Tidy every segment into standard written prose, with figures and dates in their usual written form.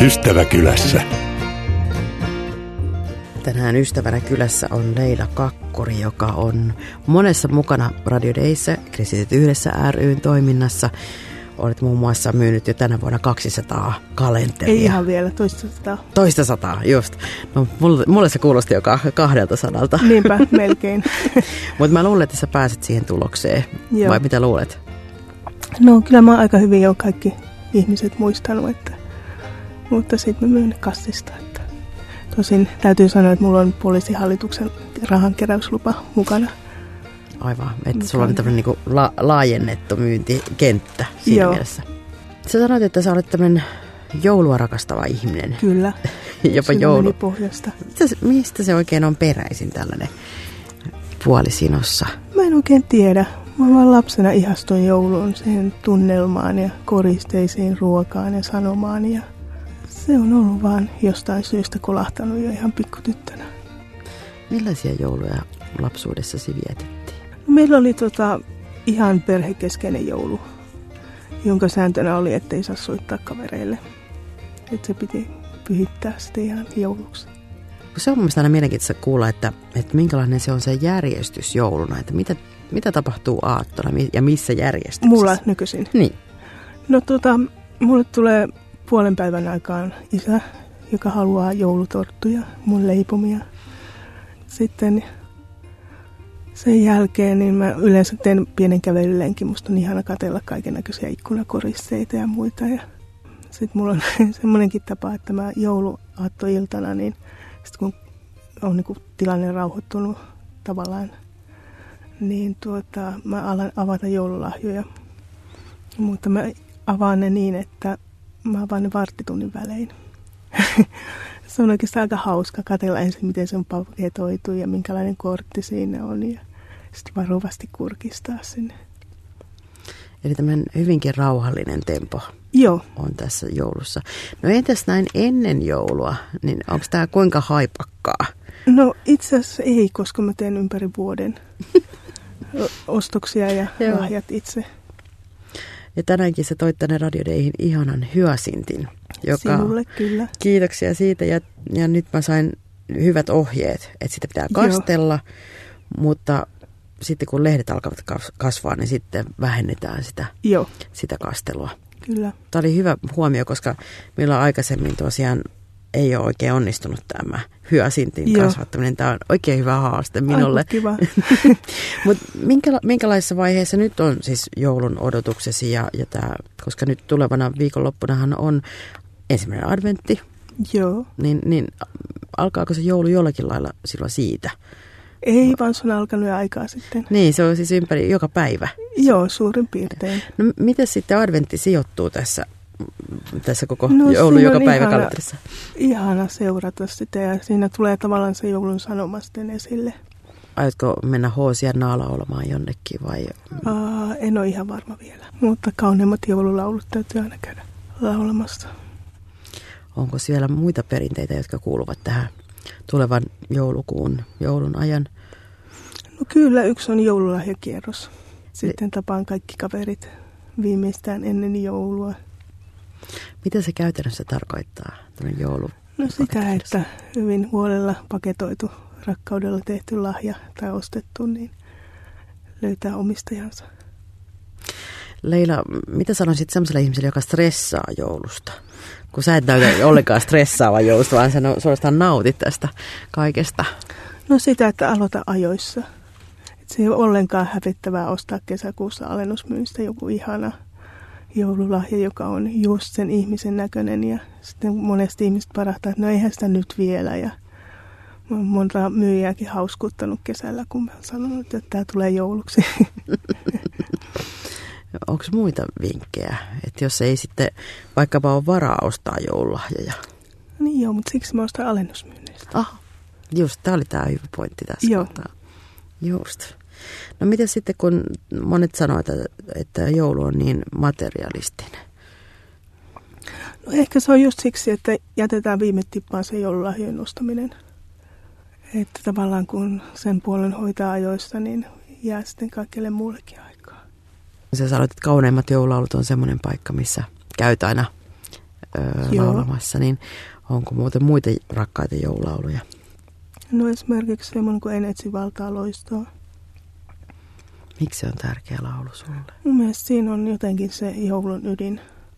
Ystäväkylässä. Tänään Ystävänä kylässä on Leila Kakkuri, joka on monessa mukana Radio Dayssä, Kristityt yhdessä ry:n toiminnassa. Olet muun muassa myynyt jo tänä vuonna 200 kalenteria. Ei ihan vielä, toistasataa. Toistasataa, just. No, mulle se kuulosti jo 200. Niinpä, melkein. Mutta mä luulen, että sä pääset siihen tulokseen. Joo. Vai mitä luulet? No kyllä mä oon aika hyvin jo kaikki ihmiset muistanut, mutta sitten mä myyn kassista. Tosin täytyy sanoa, että mulla on poliisihallituksen rahankeräyslupa mukana. Aivan, että sulla on tämmöinen niinku laajennettu myyntikenttä siinä Joo. mielessä. Sä sanoit, että sä olet tämmöinen joulua rakastava ihminen. Kyllä, jopa joulu. Pohjasta. Mistä se oikein on peräisin tällainen puolisinossa? Mä en oikein tiedä. Mä vaan lapsena ihastuin jouluun, siihen tunnelmaan ja koristeisiin, ruokaan ja sanomaan. Ja se on ollut vaan jostain syystä kolahtanut jo ihan pikkutyttönä. Millaisia jouluja lapsuudessasi vietettiin? Meillä oli ihan perhekeskeinen joulu, jonka sääntönä oli, ettei saa soittaa kavereille. Että se piti pyhittää sitten ihan jouluksi. Se on mun mielestä aina mielenkiintoista kuulla, että minkälainen se on se järjestys jouluna. Että mitä tapahtuu aattona ja missä järjestyksessä? Mulla nykyisin? Niin. No mulle tulee puolen päivän aikaan isä, joka haluaa joulutorttuja, mun leipomia. Sitten sen jälkeen niin mä yleensä teen pienen kävelylenkin. Musta on ihana katsella kaikennäköisiä ikkunakoristeita ja muita. Ja sitten mulla on semmoinenkin tapa, että mä jouluaattoiltana, niin sitten kun on niin kuin tilanne rauhoittunut tavallaan, niin mä alan avata joululahjoja. Mutta mä avaan ne niin, että mä avaan ne varttitunnin välein. Se on oikeastaan aika hauska katsella ensin, miten se on paketoitu ja minkälainen kortti siinä on. Ja sitten varovasti kurkistaa sinne. Eli tämmöinen hyvinkin rauhallinen tempo. Joo. On tässä joulussa. No entäs näin ennen joulua, niin onko tämä kuinka haipakkaa? No itse asiassa ei, koska mä teen ympäri vuoden ostoksia ja lahjat itse. Ja tänäänkin sä toit tänne Radio Dayhin ihanan hyasintin. Sinulle kyllä. Kiitoksia siitä ja nyt mä sain hyvät ohjeet, että sitä pitää kastella, mutta sitten kun lehdet alkavat kasvaa, niin sitten vähennetään sitä kastelua. Kyllä. Tämä oli hyvä huomio, koska meillä aikaisemmin tosiaan ei ole oikein onnistunut tämä hyasintin kasvattaminen. Tämä on oikein hyvä haaste minulle. Aiku kiva. Mutta minkälaisessa vaiheessa nyt on siis joulun odotuksesi ja tämä, koska nyt tulevana viikonloppunahan on ensimmäinen adventti. Joo. Niin alkaako se joulu jollakin lailla silloin siitä? Ei, vaan se on alkanut jo aikaa sitten. Niin, se on siis ympäri joka päivä. Joo, suurin piirtein. No miten sitten adventti sijoittuu tässä koko joulu joka päivä kalenterissa? Ihana seurata sitä ja siinä tulee tavallaan se joulun sanoma sitten esille. Aiotko mennä Hoosiannaa laulamaan jonnekin vai? En ole ihan varma vielä, mutta kauneimmat joululaulut täytyy aina käydä laulamassa. Onko siellä muita perinteitä, jotka kuuluvat tähän tulevan joulun ajan? No kyllä, yksi on joululahjakierros. Sitten tapaan kaikki kaverit viimeistään ennen joulua. Mitä se käytännössä tarkoittaa, tämmöinen joulu? No sitä, että hyvin huolella paketoitu, rakkaudella tehty lahja tai ostettu, niin löytää omistajansa. Leila, mitä sanoisit sellaiselle ihmiselle, joka stressaa joulusta? Kun sä et näytä ollenkaan stressaavan joulusta, vaan sä suorastaan nautit tästä kaikesta. No sitä, että aloita ajoissa. Et se ei ole ollenkaan hävettävää ostaa kesäkuussa alennusmyynnistä joku ihana joululahja, joka on just sen ihmisen näköinen. Ja sitten monesti ihmiset parahtaa, että no eihän sitä nyt vielä. Ja mä oon monta myyjääkin hauskuuttanut kesällä, kun mä oon sanonut, että tämä tulee jouluksi. Onko muita vinkkejä, että jos ei sitten vaikkapa ole varaa ostaa joululahjoja? Niin joo, mutta siksi mä ostan alennusmyynnistä. Just, tämä oli tämä hyvä pointti tässä kohtaa. Just. No miten sitten, kun monet sanoo, että joulu on niin materialistinen? No ehkä se on just siksi, että jätetään viime tippaan se joululahjojen ostaminen. Että tavallaan kun sen puolen hoitaa ajoissa, niin jää sitten kaikille muullekin aikaa. Sä sanoit, että kauneimmat joululaulut on semmoinen paikka, missä käyt aina laulamassa, niin onko muuten muita rakkaita joululauluja? No esimerkiksi semmoinen kuin En etsi valtaa loistoa. Miksi se on tärkeä laulu sulle? Mun mielestä siinä on jotenkin se joulun ydin.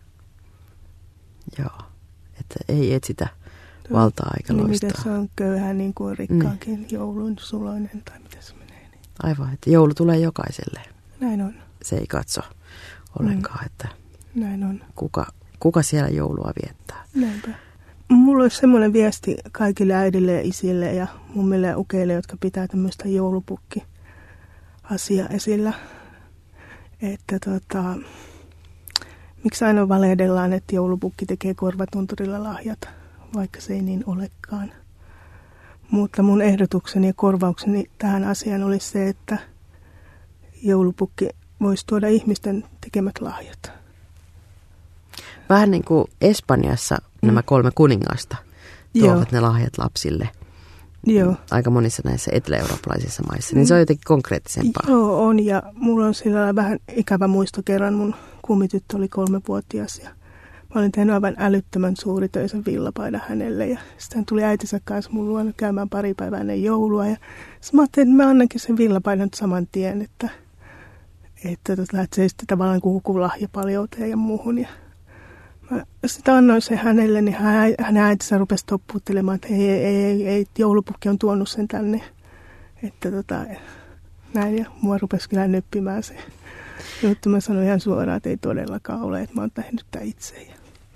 Joo, että ei etsitä valtaa eikä niin loistaa. miten se on köyhä niin kuin rikkaankin joulun suloinen tai miten se menee. Niin. Aivan, että joulu tulee jokaiselle. Näin on. Se ei katso ollenkaan, että näin on. Kuka siellä joulua viettää. Näinpä. Mulla olisi semmoinen viesti kaikille äidille ja isille ja mummille ja ukeille, jotka pitää tämmöistä joulupukki-asiaa esillä. Että miksi aina valehdellaan, että joulupukki tekee korvatunturilla lahjat, vaikka se ei niin olekaan. Mutta mun ehdotukseni ja korvaukseni tähän asiaan oli se, että joulupukki voisi tuoda ihmisten tekemät lahjat. Vähän niin kuin Espanjassa nämä 3 kuningasta tuovat ne lahjat lapsille. Joo. Aika monissa näissä etelä-eurooppalaisissa maissa, niin se on jotenkin konkreettisempaa. Joo, on, ja mulla on sillä vähän ikävä muisto kerran. Mun kummityttö oli 3-vuotias ja mä olin tehnyt aivan älyttömän suuritöisen villapaidan hänelle. Ja sitten hän tuli äitinsä kanssa mun luona käymään pari päivää ennen joulua. Ja sitten mä ajattelin, että mä annankin sen villapaidan saman tien, että se ei sitten tavallaan kuhu lahjapaljouteen ja muuhun. Ja mä sitten annoin sen hänelle, niin hänen äitinsä rupesi toppuuttelemaan, että ei, joulupukki on tuonut sen tänne. Että näin, ja mua rupesi kyllä nyppimään se juttu. Mä sanoin ihan suoraan, että ei todellakaan ole, että mä oon tehnyt tämän itse.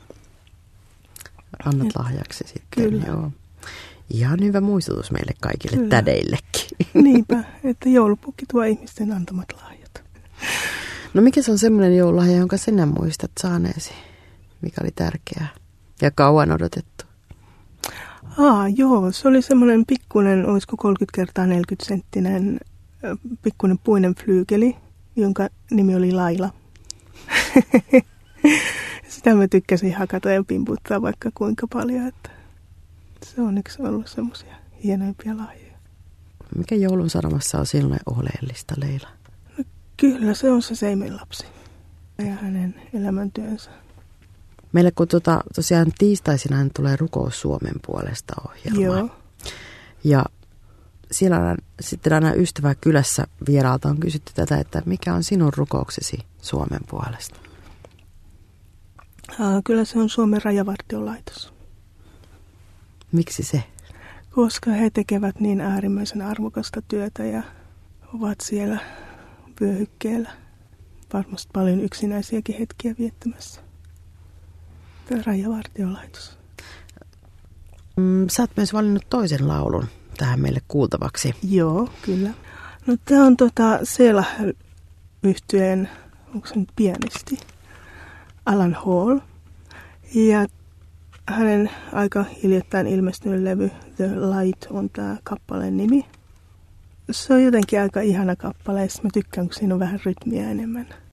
Annat lahjaksi sitten. Kyllä. Joo. Ihan hyvä muistutus meille kaikille kyllä. Tädeillekin. Niinpä, että joulupukki tuo ihmisten antamat lahjat. No mikä se on semmoinen joululahja, jonka sinä muistat saaneesi? Mikä oli tärkeää ja kauan odotettu? Joo, se oli semmoinen pikkuinen, olisiko 30x40 senttinen pikkuinen puinen flyykeli, jonka nimi oli Laila. Sitä mä tykkäsin hakata ja pimputtaa vaikka kuinka paljon, että se on yksi ollut semmoisia hienoimpia lahjoja. Mikä joulun sanomassa on sinulle oleellista, Leila? No, kyllä, se on se Seimenlapsi ja hänen elämäntyönsä. Meille kun tosiaan tiistaisinaan tulee Rukous Suomen puolesta -ohjelma. Joo. Ja siellä sitten aina Ystävä kylässä vieraalta on kysytty tätä, että mikä on sinun rukouksesi Suomen puolesta? Kyllä se on Suomen rajavartiolaitos. Miksi se? Koska he tekevät niin äärimmäisen arvokasta työtä ja ovat siellä vyöhykkeellä varmasti paljon yksinäisiäkin hetkiä viettämässä. Rajavartiolaitos. Sä oot myös valinnut toisen laulun tähän meille kuultavaksi. Joo, kyllä. No tää on Selah-yhtyeen, onko se nyt pianisti, Alan Hall. Ja hänen aika hiljattain ilmestynyt levy The Light on tää kappaleen nimi. Se on jotenkin aika ihana kappale, ja mä tykkään, kun siinä on vähän rytmiä enemmän.